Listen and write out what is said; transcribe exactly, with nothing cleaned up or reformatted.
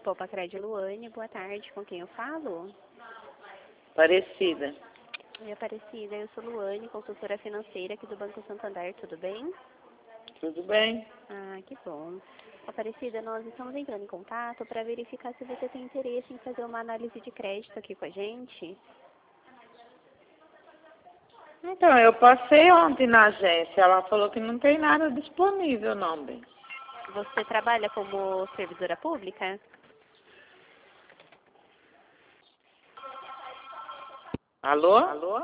Poupa Crédito Luane, boa tarde, com quem eu falo? Aparecida. Oi, Aparecida, eu sou Luane, consultora financeira aqui do Banco Santander, tudo bem? Tudo bem? Ah, que bom. Aparecida, nós estamos entrando em contato para verificar se você tem interesse em fazer uma análise de crédito aqui com a gente. Então, eu passei ontem na agência, ela falou que não tem nada disponível, não, bem. Você trabalha como servidora pública? Alô? Alô?